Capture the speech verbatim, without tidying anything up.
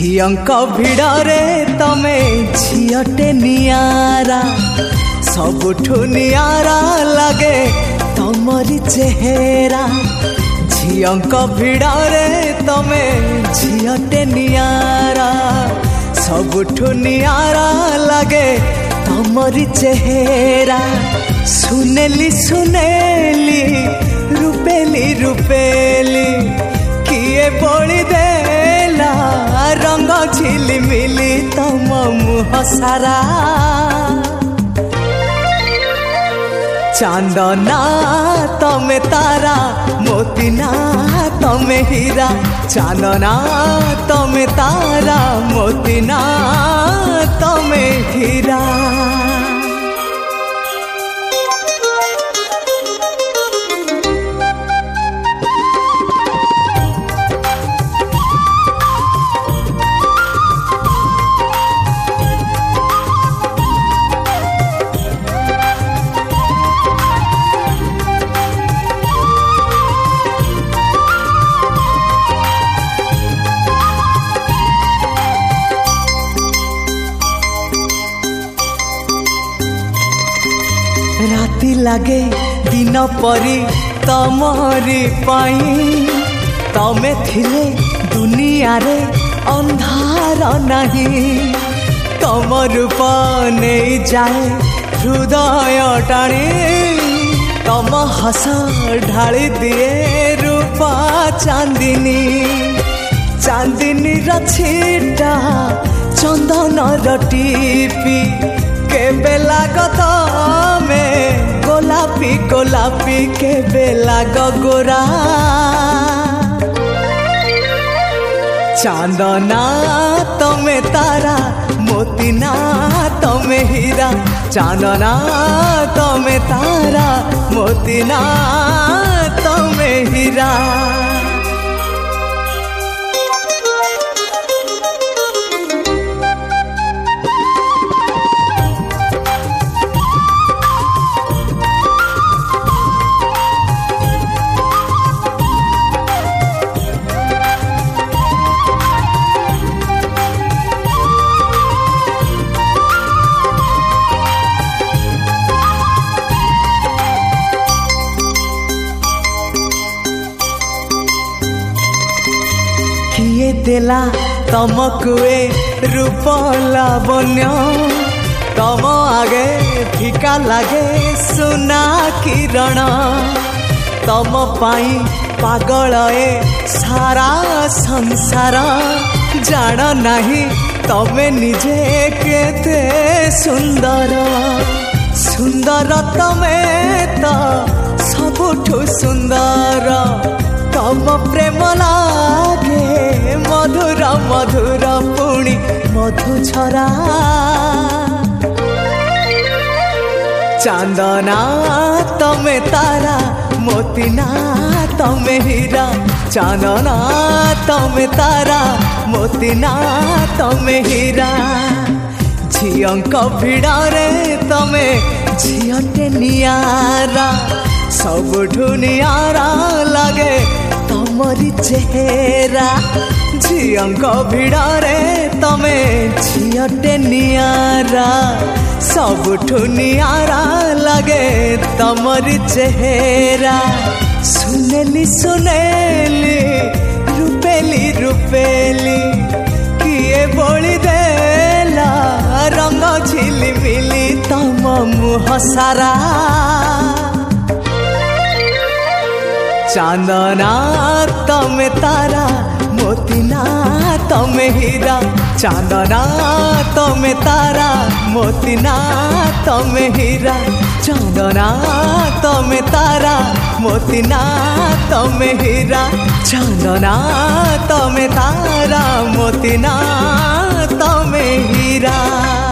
झियंक भिड़रे तमे झियटे नियारा सबुठु नियारा लगे तमरी चेहरा झियंक भिड़रे तमे झियटे नियारा सबुठु नियारा लगे तमरी चेहरा सुनेली सुनेली रूपेली रूपेली किए बोली देला रंग झिलिमिली तम मुह सारा चांदना तमे तारा मोतीना तमे हीरा चांदना तमे तारा मोतीना तमे हीरा राति लगे दिन परी तमरी पाई तमे थिले दुनिया रे अंधार नहीं तम रूप नहीं जाए हृदय टाणी तम हस ढाली दिए रूपा चांदिनी चांदिनी रछीटा चंदन रटीपी केबे लागत में गोलापी गोलापी केबे लाग गोरा चांदना तमे तारा मोतीना तमे हीरा चांदना तमे तारा मोतीना तमे हीरा किए देला तमको ए रूप लावण्य तम आगे फीका लागे सुना किरण तम पाई पागल ए सारा संसार जान नहीं तमे निजे केते सुंदर सुंदर तमे तो सबुठु सुंदर तम प्रेम लागे मधुर मधुर पुणी मधु छरा चांदना तमे तारा मोतीना तमे हीरा चांदना तमे तारा मोतीना तमे हीरा झियंक भिड़रे तमे झियटे नियारा सबुठु नियारा लगे तमरी चेहरा झियंक भिड़रे तमे झियटे नियारा सबुठु नियारा लगे तमरी चेहरा सुनेली सुनेली रूपेली रूपेली किए बोली देला रंग झिलिमिली तम मुह सारा चांदना तमे तारा मोतीना तमे हीरा चांदना तमे तारा मोतीना तमे हीरा चांदना तमे तारा मोतीना तमे हीरा चांदना तमे तारा मोतीना तमे हीरा।